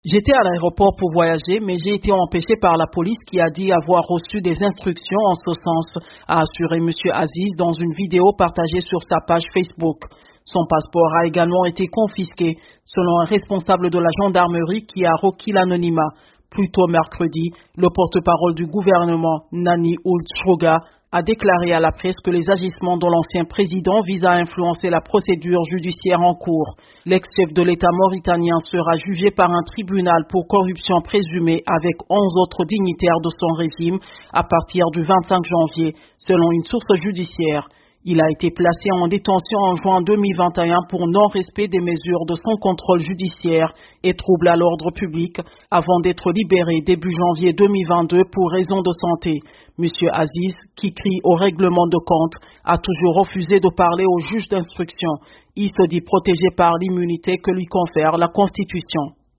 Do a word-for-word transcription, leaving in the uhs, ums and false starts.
J'étais à l'aéroport pour voyager, mais j'ai été empêché par la police qui a dit avoir reçu des instructions en ce sens, a assuré M. Aziz dans une vidéo partagée sur sa page Facebook. Son passeport a également été confisqué, selon un responsable de la gendarmerie qui a requis l'anonymat. Plus tôt mercredi, le porte-parole du gouvernement, Nani Ould Shroga, a déclaré à la presse que les agissements de l'ancien président visent à influencer la procédure judiciaire en cours. L'ex-chef de l'État mauritanien sera jugé par un tribunal pour corruption présumée avec onze autres dignitaires de son régime à partir du vingt-cinq janvier, selon une source judiciaire. Il a été placé en détention en juin deux mille vingt et un pour non-respect des mesures de son contrôle judiciaire et trouble à l'ordre public avant d'être libéré début janvier deux mille vingt-deux pour raison de santé. M. Aziz, qui crie au règlement de compte, a toujours refusé de parler au juge d'instruction. Il se dit protégé par l'immunité que lui confère la Constitution.